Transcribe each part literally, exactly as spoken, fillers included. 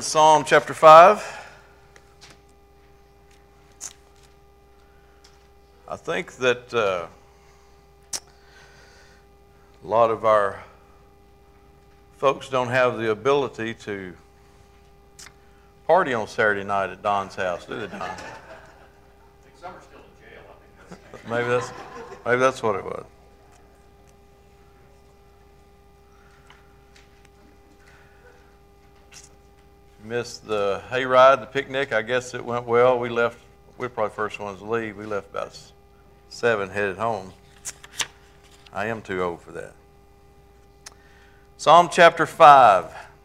in Psalm chapter five. I think that uh, a lot of our folks don't have the ability to party on Saturday night at Don's house, do they, Don? I think some are still in jail. I think that's Maybe that's maybe that's what it was. Missed the hayride, the picnic. I guess it went well. We left. We were probably the first ones to leave. We left about seven, headed home. I am too old for that. Psalm chapter five.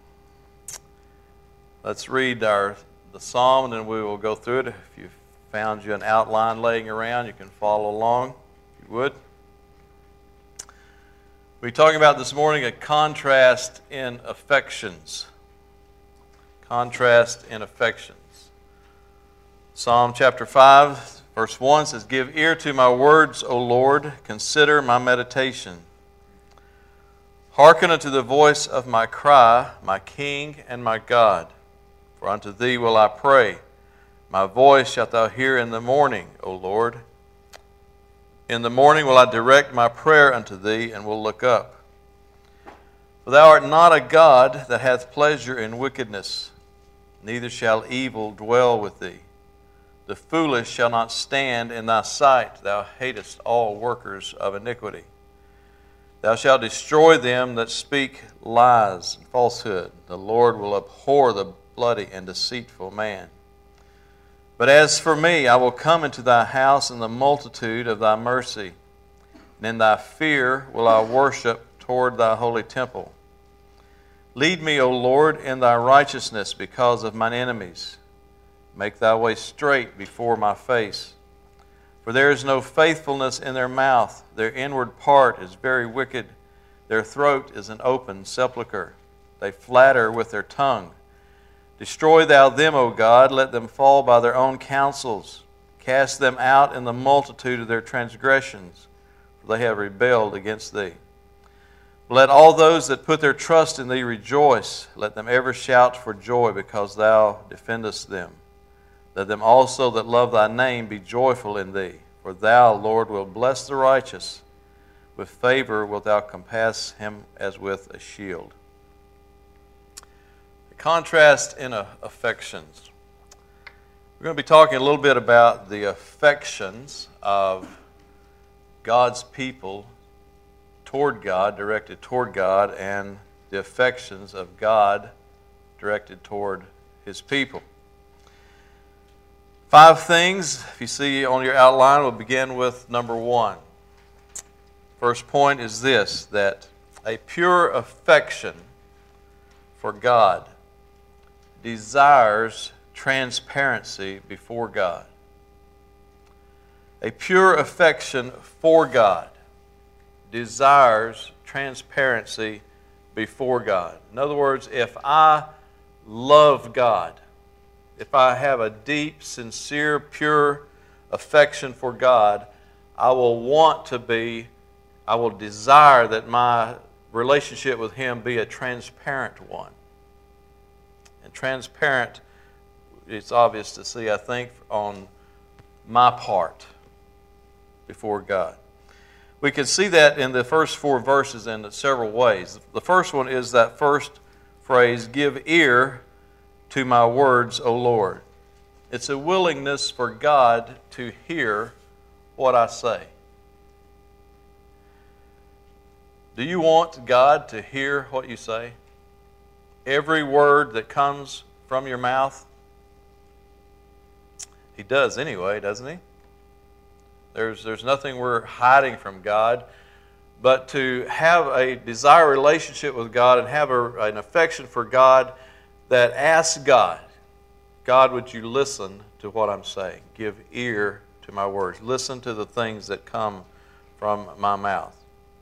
Let's read our the psalm, and then we will go through it. If you found you an outline laying around, you can follow along, if you would. We're talking about this morning a contrast in affections. Contrast in affections. Psalm chapter five, verse one says, "Give ear to my words, O Lord, consider my meditation. Hearken unto the voice of my cry, my King and my God. For unto thee will I pray. My voice shalt thou hear in the morning, O Lord. In the morning will I direct my prayer unto thee, and will look up. For thou art not a God that hath pleasure in wickedness, neither shall evil dwell with thee. The foolish shall not stand in thy sight. Thou hatest all workers of iniquity. Thou shalt destroy them that speak lies and falsehood. The Lord will abhor the bloody and deceitful man. But as for me, I will come into thy house in the multitude of thy mercy, and in thy fear will I worship toward thy holy temple. Lead me, O Lord, in thy righteousness because of mine enemies. Make thy way straight before my face. For there is no faithfulness in their mouth. Their inward part is very wicked. Their throat is an open sepulchre. They flatter with their tongue. Destroy thou them, O God. Let them fall by their own counsels. Cast them out in the multitude of their transgressions, for they have rebelled against thee. Let all those that put their trust in thee rejoice. Let them ever shout for joy because thou defendest them. Let them also that love thy name be joyful in thee. For thou, Lord, wilt bless the righteous. With favor wilt thou compass him as with a shield." The contrast in affections. We're going to be talking a little bit about the affections of God's people toward God, directed toward God, and the affections of God directed toward His people. Five things, if you see on your outline, we'll begin with number one. First point is this, that a pure affection for God desires transparency before God. A pure affection for God desires transparency before God. In other words, if I love God, if I have a deep, sincere, pure affection for God, I will want to be, I will desire that my relationship with Him be a transparent one. And transparent, it's obvious to see, I think, on my part before God. We can see that in the first four verses in several ways. The first one is that first phrase, "Give ear to my words, O Lord." It's a willingness for God to hear what I say. Do you want God to hear what you say? Every word that comes from your mouth? He does anyway, doesn't He? There's, there's nothing we're hiding from God, but to have a desired relationship with God and have a, an affection for God that asks God, God, would you listen to what I'm saying? Give ear to my words. Listen to the things that come from my mouth.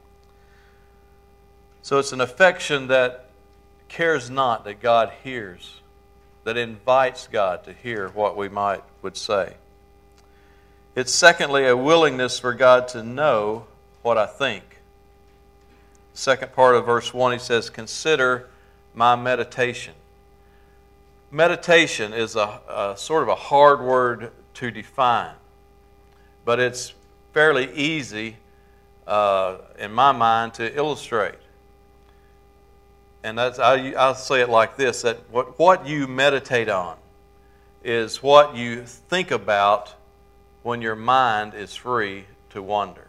So it's an affection that cares not that God hears, that invites God to hear what we might would say. It's secondly a willingness for God to know what I think. Second part of verse one, he says, "Consider my meditation." meditation is a, a sort of a hard word to define, but it's fairly easy uh, in my mind to illustrate. And that's, I, I'll say it like this, that what, what you meditate on is what you think about when your mind is free to wander.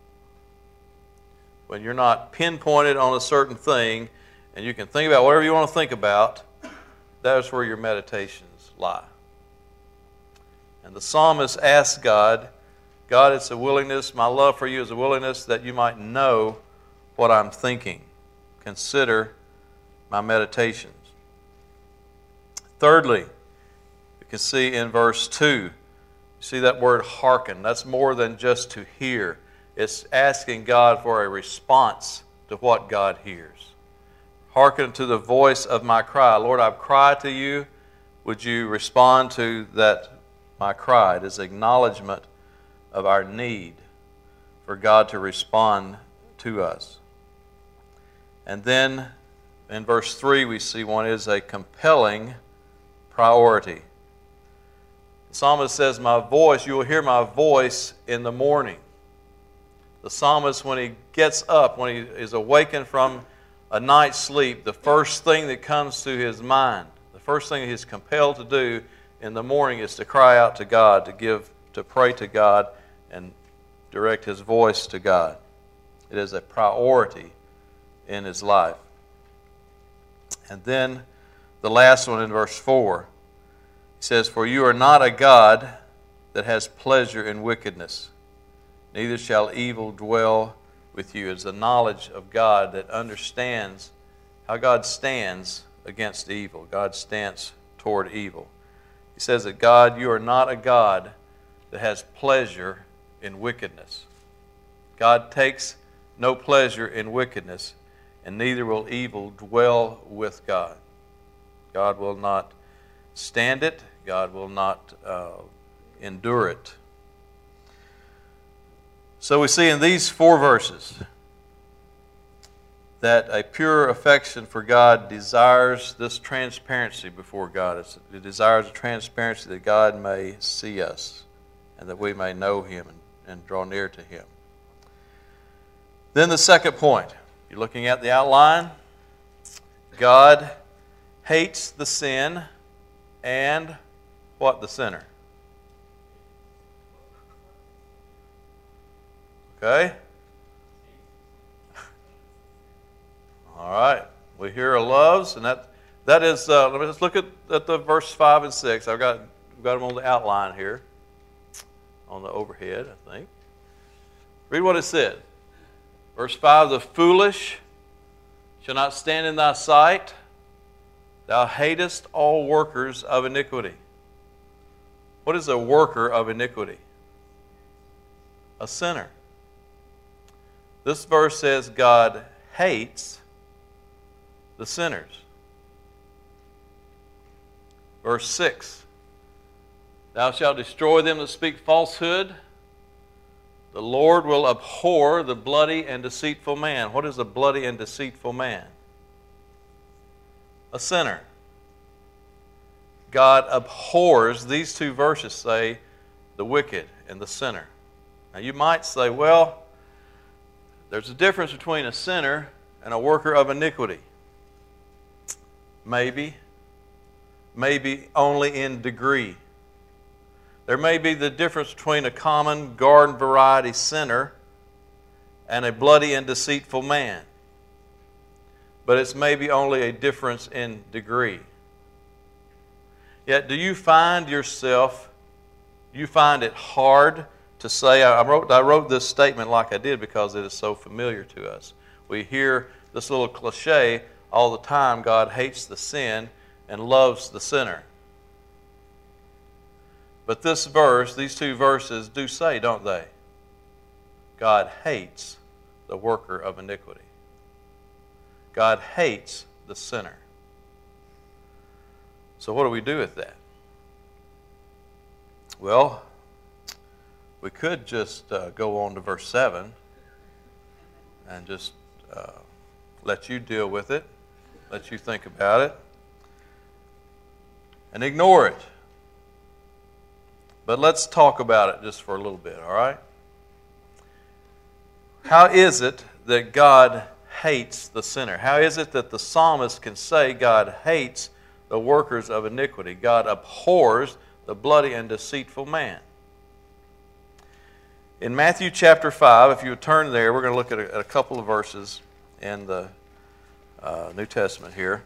When you're not pinpointed on a certain thing and you can think about whatever you want to think about, that's where your meditations lie. And the psalmist asks God, God, it's a willingness, my love for you is a willingness that you might know what I'm thinking. Consider my meditations. Thirdly, you can see in verse two, you see that word hearken. That's more than just to hear. It's asking God for a response to what God hears. Hearken to the voice of my cry. Lord, I've cried to you. Would you respond to that, my cry? It is acknowledgement of our need for God to respond to us. And then in verse three, we see one is a compelling priority. The psalmist says, my voice, you will hear my voice in the morning. The psalmist, when he gets up, when he is awakened from a night's sleep, the first thing that comes to his mind, the first thing he's compelled to do in the morning is to cry out to God, to give, to pray to God, and direct his voice to God. It is a priority in his life. And then the last one in verse four, he says, for you are not a God that has pleasure in wickedness, neither shall evil dwell with you. It's the knowledge of God that understands how God stands against evil. God stands toward evil. He says that God, you are not a God that has pleasure in wickedness. God takes no pleasure in wickedness, and neither will evil dwell with God. God will not stand it. God will not uh, endure it. So we see in these four verses that a pure affection for God desires this transparency before God. It's, it desires a transparency that God may see us and that we may know Him and, and draw near to Him. Then the second point, you're looking at the outline. God hates the sin and what? The sinner. Okay? All right. We hear loves, and that that is, uh, let me just look at, at the verse five and six. I've got, I've got them on the outline here, on the overhead, I think. Read what it said. Verse five, the foolish shall not stand in thy sight. Thou hatest all workers of iniquity. What is a worker of iniquity? A sinner. This verse says God hates the sinners. Verse six, thou shalt destroy them that speak falsehood. The Lord will abhor the bloody and deceitful man. What is a bloody and deceitful man? A sinner. God abhors, these two verses say, the wicked and the sinner. Now you might say, well, there's a difference between a sinner and a worker of iniquity. Maybe. Maybe only in degree. There may be the difference between a common garden variety sinner and a bloody and deceitful man. But it's maybe only a difference in degree. Yet do you find yourself, you find it hard to say, I wrote, I wrote this statement like I did because it is so familiar to us. We hear this little cliche all the time, God hates the sin and loves the sinner. But this verse, these two verses do say, don't they? God hates the worker of iniquity. God hates the sinner. So what do we do with that? Well, we could just uh, go on to verse seven and just uh, let you deal with it, let you think about it. and ignore it. But let's talk about it just for a little bit, all right? How is it that God hates the sinner? How is it that the psalmist can say God hates the workers of iniquity? God abhors the bloody and deceitful man. In Matthew chapter five, if you would turn there, we're going to look at a, at a couple of verses in the uh, New Testament here.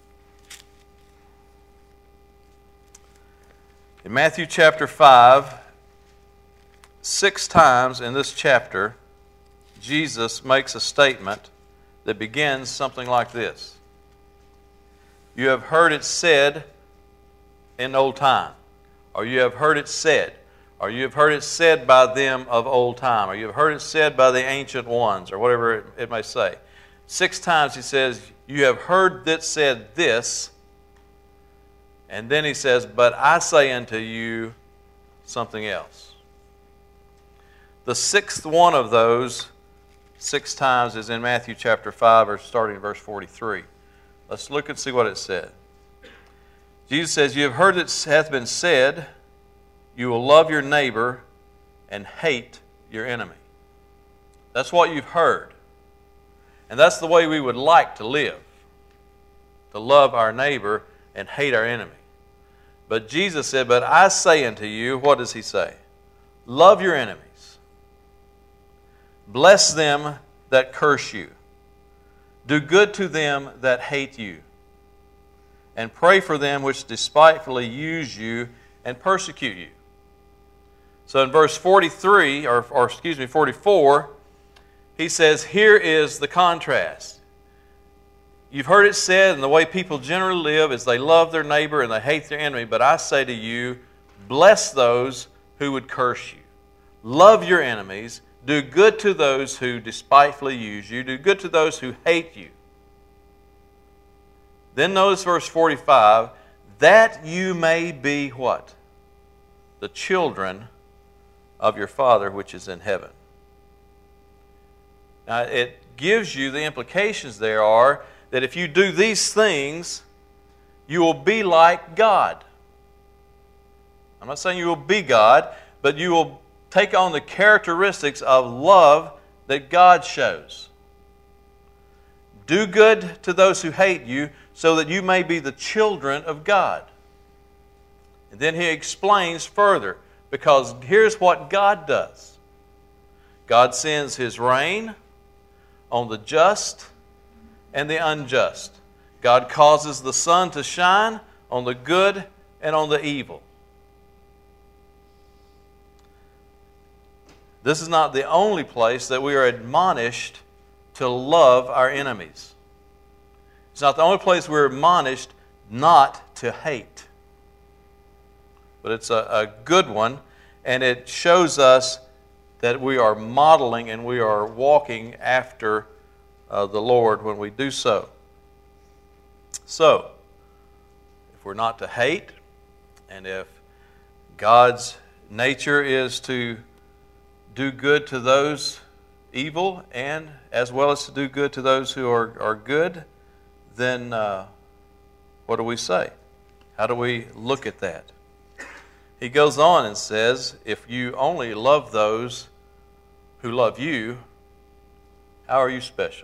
In Matthew chapter five, six times in this chapter, Jesus makes a statement that begins something like this. You have heard it said in old time, or you have heard it said, or you have heard it said by them of old time, or you have heard it said by the ancient ones, or whatever it, it may say. Six times he says, you have heard that said this, and then he says, but I say unto you something else. The sixth one of those six times is in Matthew chapter five, or starting in verse forty-three. Let's look and see what it said. Jesus says, you have heard it hath been said, you will love your neighbor and hate your enemy. That's what you've heard. And that's the way we would like to live. To love our neighbor and hate our enemy. But Jesus said, but I say unto you, what does he say? Love your enemies. Bless them that curse you. Do good to them that hate you. And pray for them which despitefully use you and persecute you. So in verse forty-three, or, or excuse me, forty-four, he says, here is the contrast. You've heard it said, and the way people generally live is they love their neighbor and they hate their enemy. But I say to you, bless those who would curse you. Love your enemies. Do good to those who despitefully use you. Do good to those who hate you. Then notice verse forty-five, that you may be what? The children of your Father which is in heaven. Now it gives you, the implications there are that if you do these things, you will be like God. I'm not saying you will be God, but you will take on the characteristics of love that God shows. Do good to those who hate you, so that you may be the children of God. And then he explains further, because here's what God does. God sends his rain on the just and the unjust. God causes the sun to shine on the good and on the evil. This is not the only place that we are admonished to love our enemies. It's not the only place we're admonished not to hate. But it's a, a good one, and it shows us that we are modeling and we are walking after uh, the Lord when we do so. So, if we're not to hate, and if God's nature is to do good to those evil, and as well as to do good to those who are, are good, then uh, what do we say? How do we look at that? He goes on and says, if you only love those who love you, how are you special?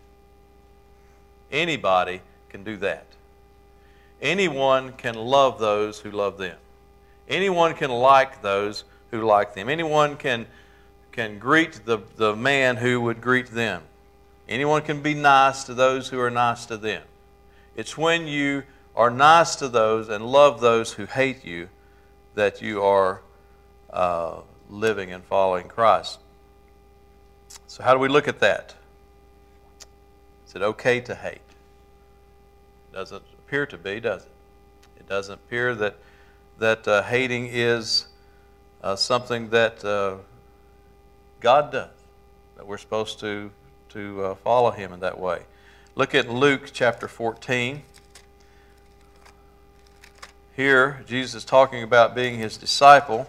Anybody can do that. Anyone can love those who love them. Anyone can like those who like them. Anyone can, can greet the, the man who would greet them. Anyone can be nice to those who are nice to them. It's when you are nice to those and love those who hate you that you are uh, living and following Christ. So how do we look at that? Is it okay to hate? It doesn't appear to be, does it? It doesn't appear that, that uh, hating is uh, something that uh, God does, that we're supposed to, to uh, follow Him in that way. Look at Luke chapter fourteen. Here, Jesus is talking about being His disciple.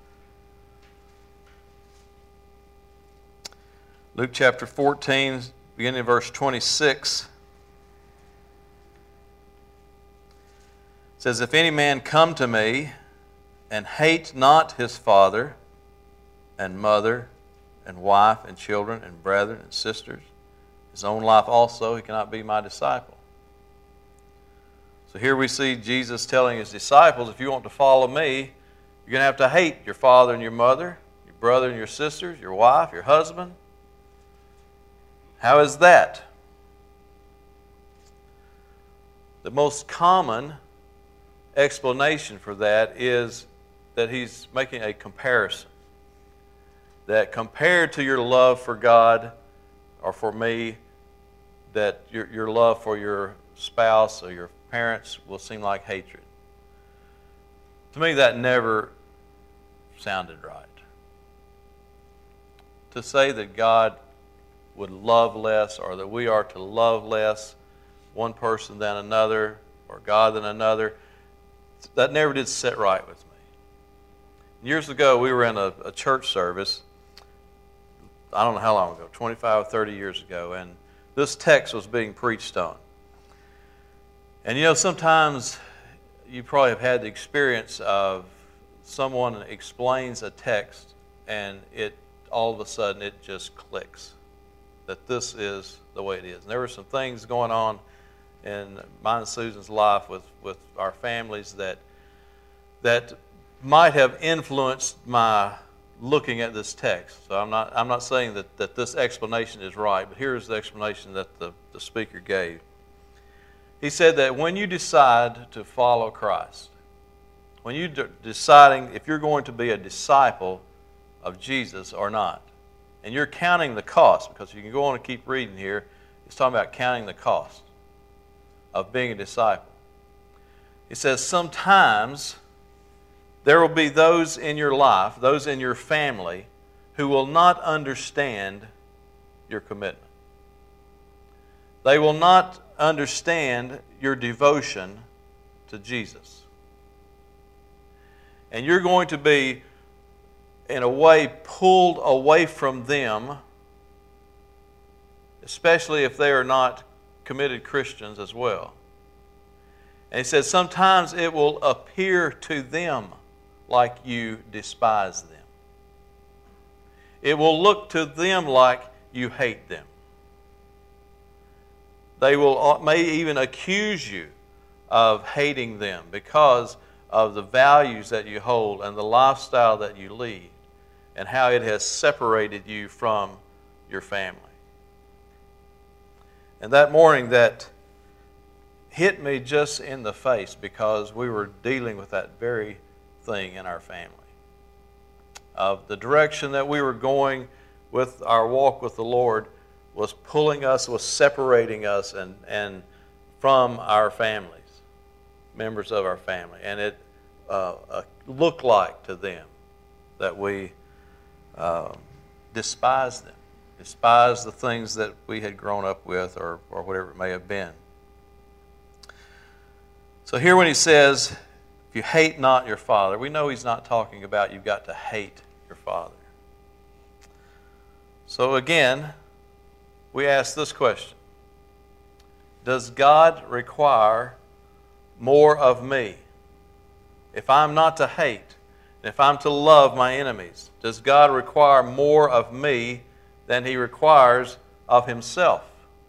Luke chapter fourteen, beginning in verse twenty-six. It says, "If any man come to me and hate not his father and mother and wife and children and brethren and sisters, his own life also, he cannot be my disciple." So here we see Jesus telling his disciples, if you want to follow me, you're going to have to hate your father and your mother, your brother and your sisters, your wife, your husband. How is that? The most common explanation for that is that he's making a comparison. That compared to your love for God or for me, that your, your love for your spouse or your parents will seem like hatred. To me, that never sounded right. To say that God would love less, or that we are to love less one person than another, or God than another, that never did sit right with me. Years ago, we were in a, a church service, I don't know how long ago, twenty-five or thirty years ago, and this text was being preached on. And you know, sometimes you probably have had the experience of someone explains a text and it all of a sudden it just clicks that this is the way it is. And there were some things going on in mine and Susan's life with, with our families that that might have influenced my looking at this text. So I'm not I'm not saying that, that this explanation is right, but here's the explanation that the, the speaker gave. He said that when you decide to follow Christ, when you're de- deciding if you're going to be a disciple of Jesus or not, and you're counting the cost, because you can go on and keep reading here, it's talking about counting the cost of being a disciple. He says sometimes there will be those in your life, those in your family, who will not understand your commitment. They will not understand your devotion to Jesus. And you're going to be, in a way, pulled away from them, especially if they are not committed Christians as well. And he says sometimes it will appear to them like you despise them. It will look to them like you hate them. They will may even accuse you of hating them because of the values that you hold and the lifestyle that you lead and how it has separated you from your family. And that morning that hit me just in the face because we were dealing with that very thing in our family. Of the direction that we were going with our walk with the Lord was pulling us, was separating us and, and from our families, members of our family. And it uh, uh, looked like to them that we uh, despised them, despised the things that we had grown up with or, or whatever it may have been. So here when he says, if you hate not your father, we know he's not talking about you've got to hate your father. So again, we ask this question. Does God require more of me? If I'm not to hate, and if I'm to love my enemies, does God require more of me than he requires of himself?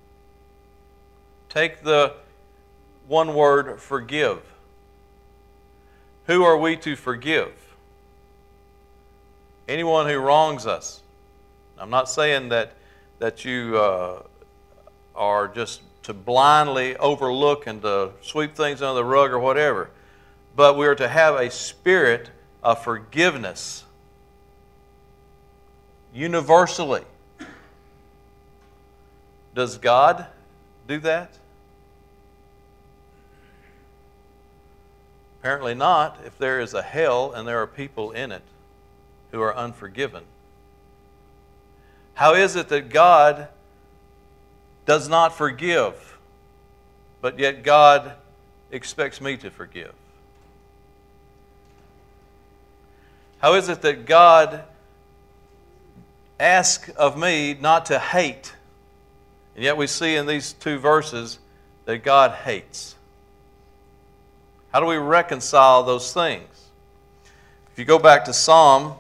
Take the one word, forgive. Who are we to forgive? Anyone who wrongs us. I'm not saying that that you uh, are just to blindly overlook and to sweep things under the rug or whatever. But we are to have a spirit of forgiveness universally. Does God do that? Apparently not, if there is a hell and there are people in it who are unforgiven. How is it that God does not forgive, but yet God expects me to forgive? How is it that God asks of me not to hate And yet we see in these two verses that God hates. How do we reconcile those things? If you go back to Psalm,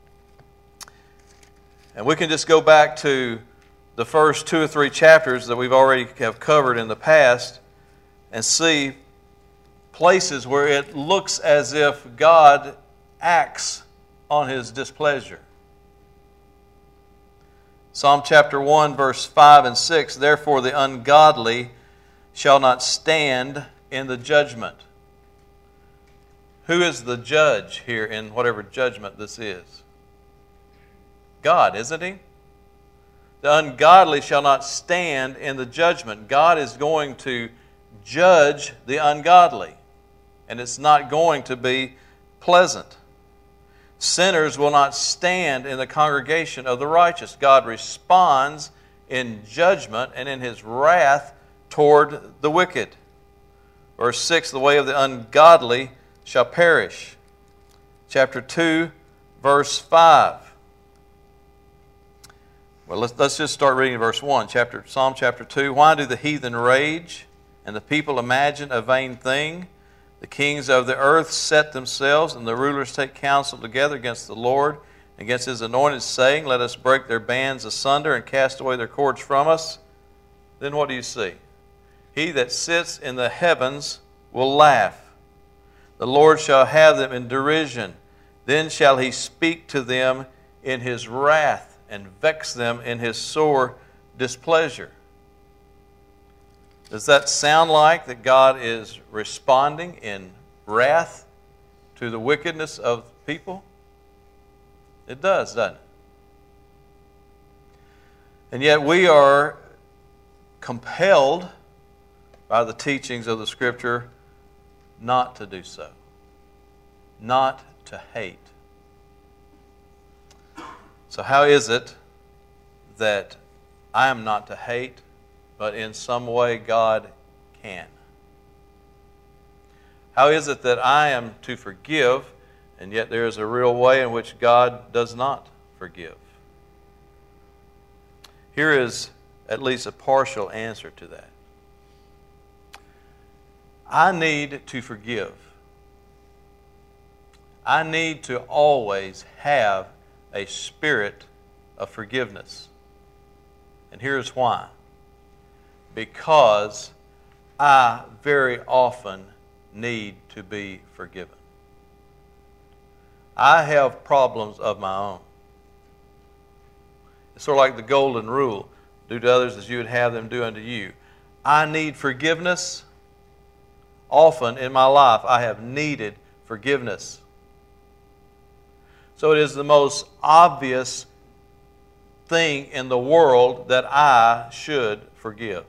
and we can just go back to the first two or three chapters that we've already have covered in the past and see places where it looks as if God acts on His displeasure. Psalm chapter one, verse five and six, "Therefore the ungodly shall not stand in the judgment." Who is the judge here in whatever judgment this is? God, isn't He? The ungodly shall not stand in the judgment. God is going to judge the ungodly, and it's not going to be pleasant. Sinners will not stand in the congregation of the righteous. God responds in judgment and in His wrath toward the wicked. Verse six, "The way of the ungodly shall perish." Chapter two, verse five. Well, let's, let's just start reading verse one. Chapter, Psalm chapter two. "Why do the heathen rage, and the people imagine a vain thing? The kings of the earth set themselves, and the rulers take counsel together against the Lord, against His anointed, saying, Let us break their bands asunder and cast away their cords from us." Then what do you see? "He that sits in the heavens will laugh. The Lord shall have them in derision. Then shall He speak to them in His wrath and vex them in His sore displeasure." Does that sound like that God is responding in wrath to the wickedness of people? It does, doesn't it? And yet we are compelled by the teachings of the Scripture not to do so. Not to hate. So how is it that I am not to hate, but in some way God can? How is it that I am to forgive, and yet there is a real way in which God does not forgive? Here is at least a partial answer to that. I need to forgive. I need to always have a spirit of forgiveness. And here's why. Because I very often need to be forgiven. I have problems of my own. It's sort of like the golden rule. Do to others as you would have them do unto you. I need forgiveness. Often in my life I have needed forgiveness. So it is the most obvious thing in the world that I should forgive.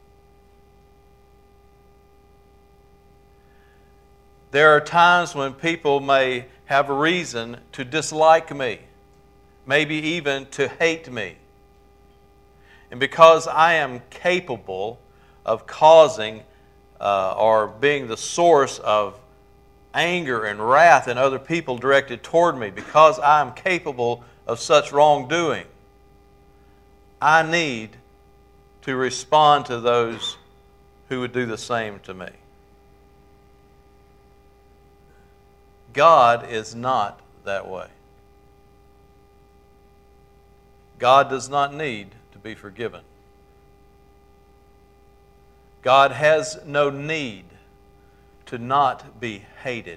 There are times when people may have a reason to dislike me, maybe even to hate me. And because I am capable of causing uh, or being the source of anger and wrath in other people directed toward me, because I am capable of such wrongdoing, I need to respond to those who would do the same to me. God is not that way. God does not need to be forgiven. God has no need to not be hated.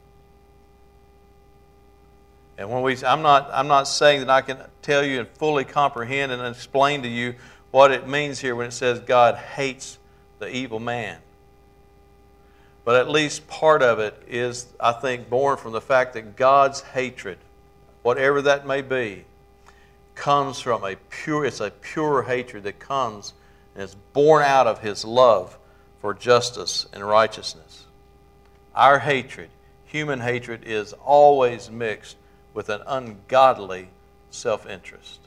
And when we, I'm not, I'm not saying that I can tell you and fully comprehend and explain to you what it means here when it says God hates the evil man. But at least part of it is, I think, born from the fact that God's hatred, whatever that may be, comes from a pure, it's a pure hatred that comes and is born out of His love for justice and righteousness. Our hatred, human hatred, is always mixed with an ungodly self-interest.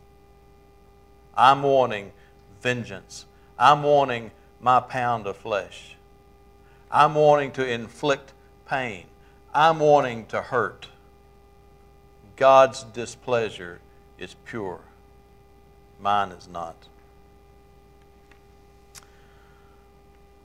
I'm wanting vengeance. I'm wanting my pound of flesh. I'm wanting to inflict pain. I'm wanting to hurt. God's displeasure is pure. Mine is not.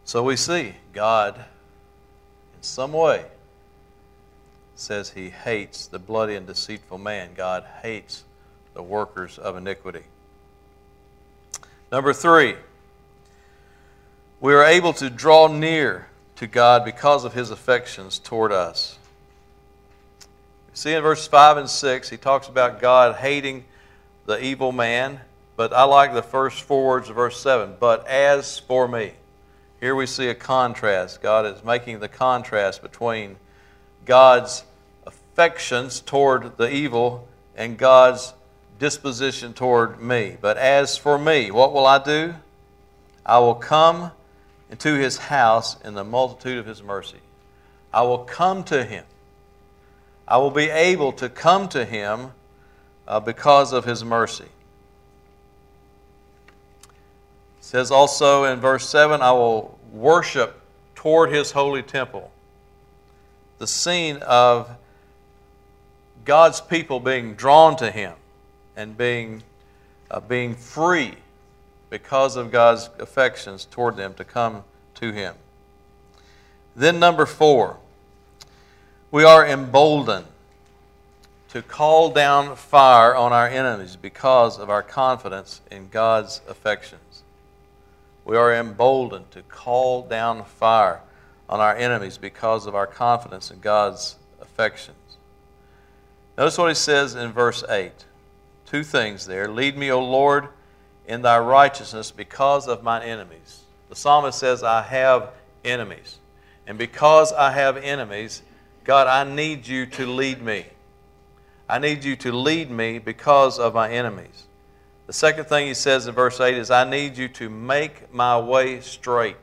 So we see God, in some way, says He hates the bloody and deceitful man. God hates the workers of iniquity. Number three, we are able to draw near to God because of His affections toward us. See in verses five and six, he talks about God hating the evil man, but I like the first four words of verse seven, but as for me. Here we see a contrast. God is making the contrast between God's affections toward the evil and God's disposition toward me. But as for me, what will I do? I will come into His house in the multitude of His mercy. I will come to Him. I will be able to come to Him uh, because of His mercy. It says also in verse seven, I will worship toward His holy temple. The scene of God's people being drawn to Him and being, uh, being free because of God's affections toward them to come to Him. Then number four, we are emboldened to call down fire on our enemies because of our confidence in God's affections. We are emboldened to call down fire on our enemies because of our confidence in God's affections. Notice what he says in verse eight. Two things there. Lead me, O Lord, in thy righteousness because of mine enemies. The psalmist says, I have enemies. And because I have enemies, God, I need you to lead me. I need you to lead me because of my enemies. The second thing he says in verse eight is, I need you to make my way straight.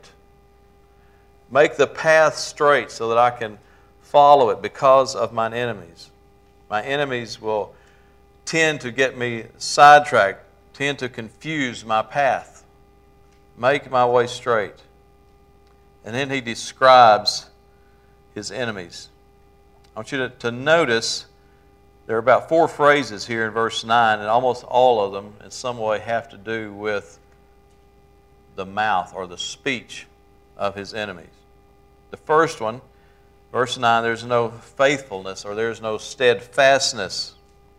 Make the path straight so that I can follow it because of mine enemies. My enemies will tend to get me sidetracked, tend to confuse my path. Make my way straight. And then he describes his enemies. I want you to, to notice there are about four phrases here in verse nine, and almost all of them in some way have to do with the mouth or the speech of his enemies. The first one, verse nine, there's no faithfulness or there's no steadfastness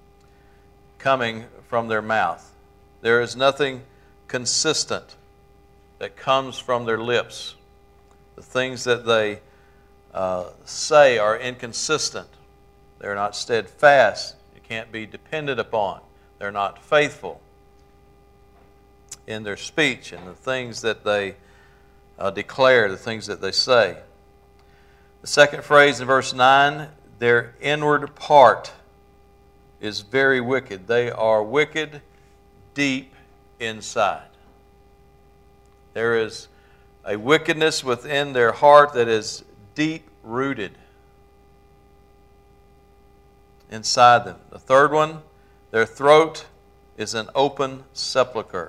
coming from their mouth. There is nothing consistent that comes from their lips. The things that they uh, say are inconsistent. They're not steadfast. You can't be depended upon. They're not faithful in their speech and the things that they uh, declare, the things that they say. The second phrase in verse nine, their inward part is very wicked. They are wicked deep inside. There is a wickedness within their heart that is deep-rooted inside them. The third one, their throat is an open sepulcher.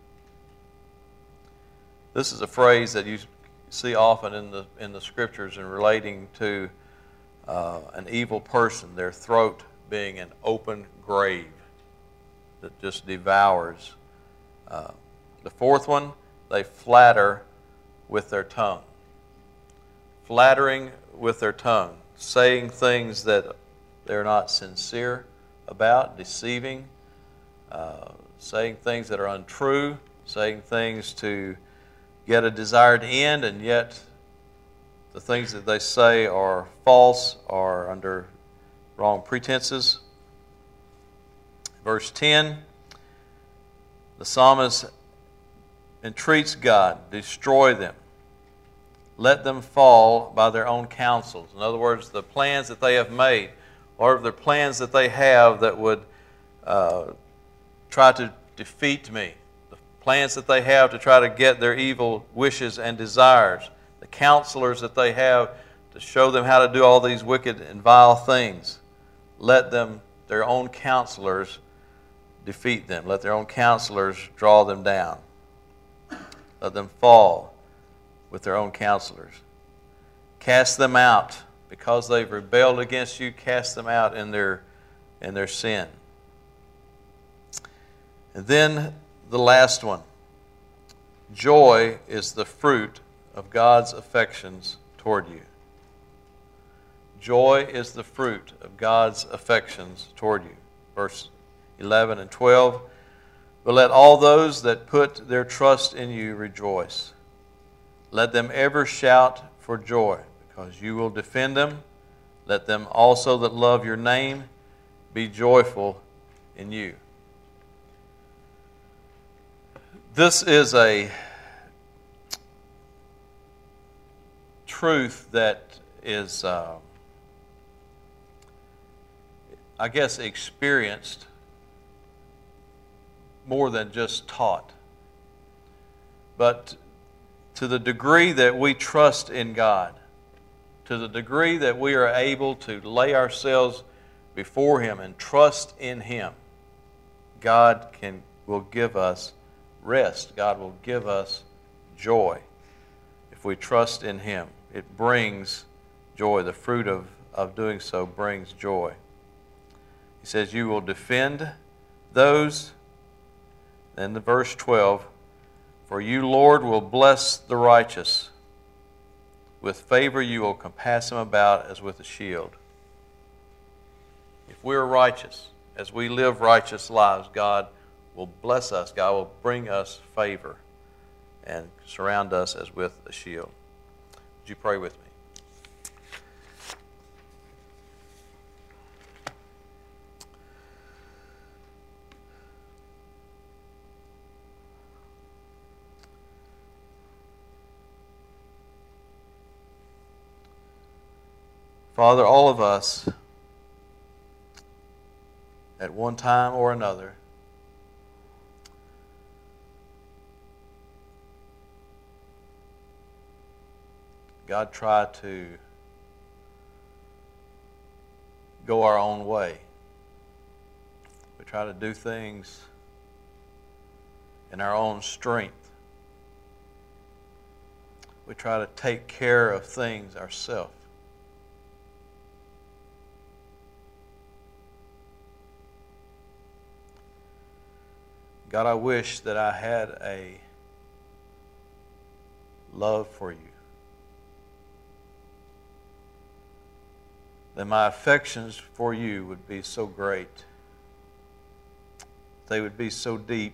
This is a phrase that you see often in the in the scriptures in relating to uh, an evil person, their throat being an open grave that just devours. Uh, the fourth one, they flatter with their tongue. Flattering with their tongue, saying things that they're not sincere about, deceiving, uh, saying things that are untrue, saying things to get a desired end, and yet the things that they say are false or under wrong pretenses. Verse ten, the psalmist entreats God, destroy them. Let them fall by their own counsels. In other words, the plans that they have made, or the plans that they have that would uh, try to defeat me, the plans that they have to try to get their evil wishes and desires, the counselors that they have to show them how to do all these wicked and vile things. Let them, their own counselors, defeat them. Let their own counselors draw them down. Let them fall with their own counselors. Cast them out. Because they've rebelled against you, cast them out in their, in their sin. And then the last one. Joy is the fruit of God's affections toward you. Joy is the fruit of God's affections toward you. Verse eleven and twelve. But let all those that put their trust in you rejoice. Let them ever shout for joy, because you will defend them. Let them also that love your name be joyful in you. This is a truth that is, uh, I guess, experienced more than just taught. But to the degree that we trust in God, to the degree that we are able to lay ourselves before Him and trust in Him, God can will give us rest. God will give us joy if we trust in Him. It brings joy. The fruit of, of doing so brings joy. He says, you will defend those. Then the verse twelve, for you, Lord, will bless the righteous. With favor you will compass him about as with a shield. If we are righteous, as we live righteous lives, God will bless us. God will bring us favor and surround us as with a shield. Would you pray with me? Father, all of us, at one time or another, God, try to go our own way. We try to do things in our own strength. We try to take care of things ourselves. God, I wish that I had a love for you. That my affections for you would be so great. They would be so deep.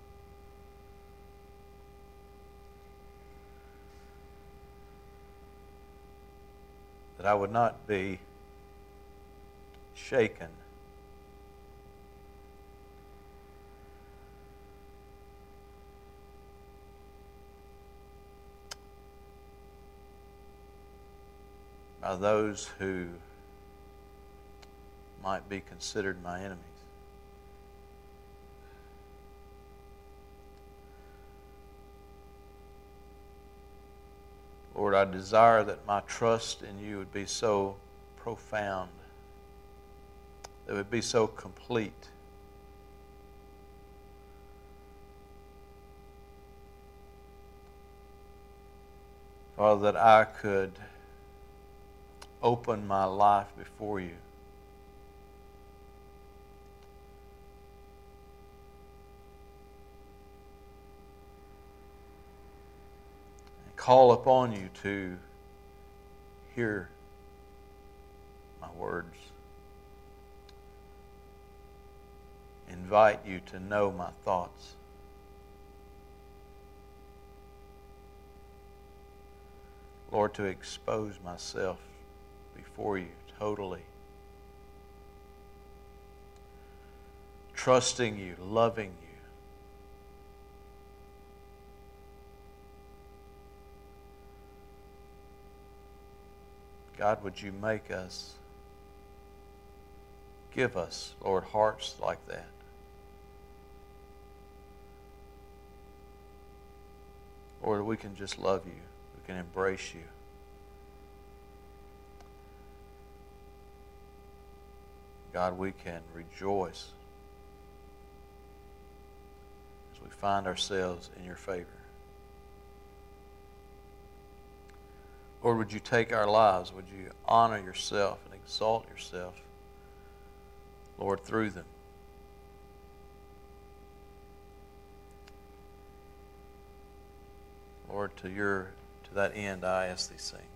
That I would not be shaken by those who might be considered my enemies. Lord, I desire that my trust in you would be so profound, that it would be so complete. Father, that I could open my life before you. And call upon you to hear my words. Invite you to know my thoughts. Lord, to expose myself before you totally. Trusting you, loving you. God, would you make us, give us, Lord, hearts like that. Lord, we can just love you. We can embrace you. God, we can rejoice as we find ourselves in your favor. Lord, would you take our lives? Would you honor yourself and exalt yourself, Lord, through them? Lord, to your to To that end, I ask these things.